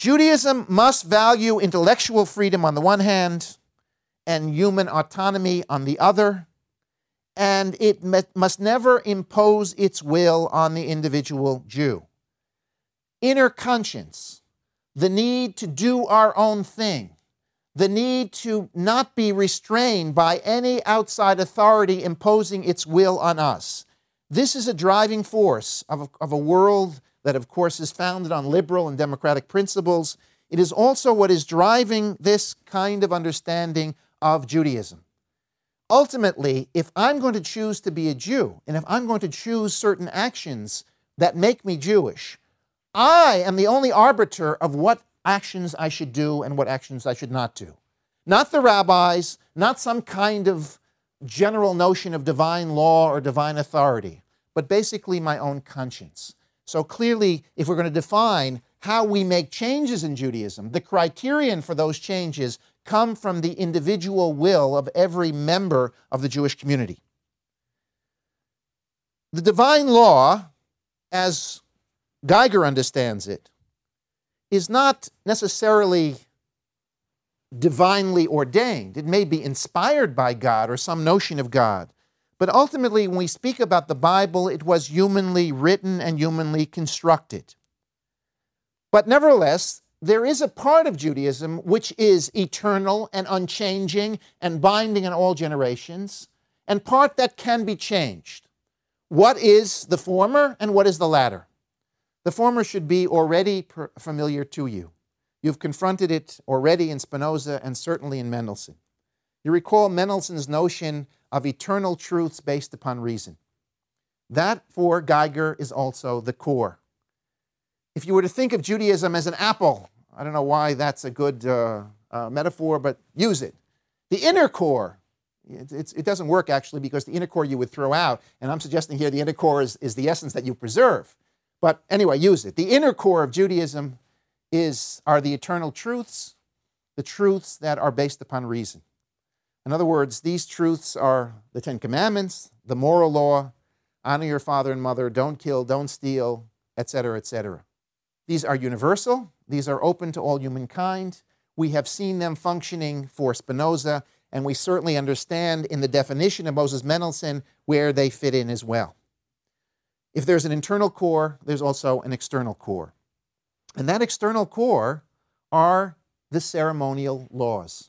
Judaism must value intellectual freedom on the one hand and human autonomy on the other, and it must never impose its will on the individual Jew. Inner conscience, the need to do our own thing, the need to not be restrained by any outside authority imposing its will on us. This is a driving force of a world that, of course, is founded on liberal and democratic principles. It is also what is driving this kind of understanding of Judaism. Ultimately, if I'm going to choose to be a Jew, and if I'm going to choose certain actions that make me Jewish, I am the only arbiter of what actions I should do and what actions I should not do. Not the rabbis, not some kind of general notion of divine law or divine authority, but basically my own conscience. So clearly, if we're going to define how we make changes in Judaism, the criterion for those changes come from the individual will of every member of the Jewish community. The divine law, as Geiger understands it, is not necessarily divinely ordained. It may be inspired by God or some notion of God. But ultimately, when we speak about the Bible, it was humanly written and humanly constructed. But nevertheless, there is a part of Judaism which is eternal and unchanging and binding in all generations, and part that can be changed. What is the former and what is the latter? The former should be already familiar to you. You've confronted it already in Spinoza and certainly in Mendelssohn. You recall Mendelssohn's notion of eternal truths based upon reason. That, for Geiger, is also the core. If you were to think of Judaism as an apple, I don't know why that's a good metaphor, but use it. The inner core, it doesn't work actually because the inner core you would throw out, and I'm suggesting here the inner core is the essence that you preserve. But anyway, use it. The inner core of Judaism are the eternal truths, the truths that are based upon reason. In other words, these truths are the Ten Commandments, the moral law, honor your father and mother, don't kill, don't steal, etc., etc. These are universal. These are open to all humankind. We have seen them functioning for Spinoza, and we certainly understand in the definition of Moses Mendelssohn where they fit in as well. If there's an internal core, there's also an external core. And that external core are the ceremonial laws.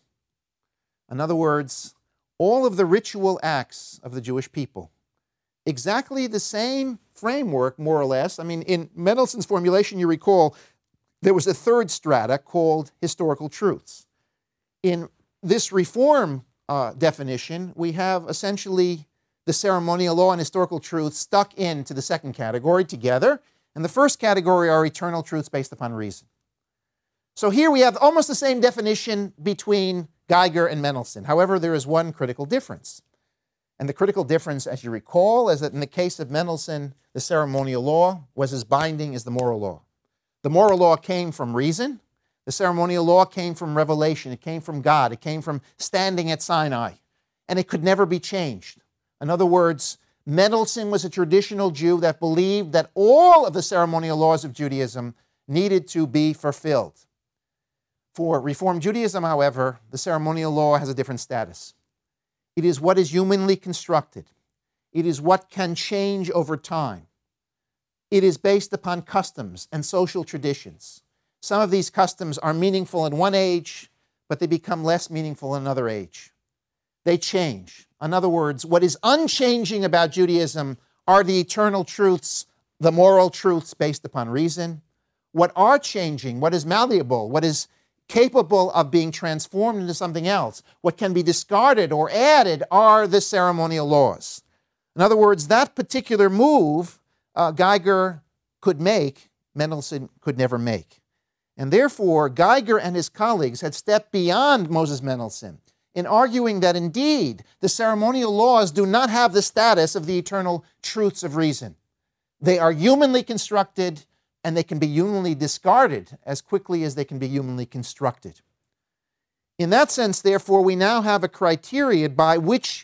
In other words, all of the ritual acts of the Jewish people. Exactly the same framework, more or less. I mean, in Mendelssohn's formulation, you recall, there was a third strata called historical truths. In this reform definition, we have essentially the ceremonial law and historical truths stuck into the second category together. And the first category are eternal truths based upon reason. So here we have almost the same definition between Geiger and Mendelssohn. However, there is one critical difference. And the critical difference, as you recall, is that in the case of Mendelssohn, the ceremonial law was as binding as the moral law. The moral law came from reason. The ceremonial law came from revelation. It came from God. It came from standing at Sinai. And it could never be changed. In other words, Mendelssohn was a traditional Jew that believed that all of the ceremonial laws of Judaism needed to be fulfilled. For Reform Judaism, however, the ceremonial law has a different status. It is what is humanly constructed. It is what can change over time. It is based upon customs and social traditions. Some of these customs are meaningful in one age, but they become less meaningful in another age. They change. In other words, what is unchanging about Judaism are the eternal truths, the moral truths based upon reason. What are changing, what is malleable, what is capable of being transformed into something else, what can be discarded or added are the ceremonial laws. In other words, that particular move Geiger could make, Mendelssohn could never make. And therefore, Geiger and his colleagues had stepped beyond Moses Mendelssohn in arguing that indeed the ceremonial laws do not have the status of the eternal truths of reason. They are humanly constructed, and they can be humanly discarded as quickly as they can be humanly constructed. In that sense, therefore, we now have a criteria by which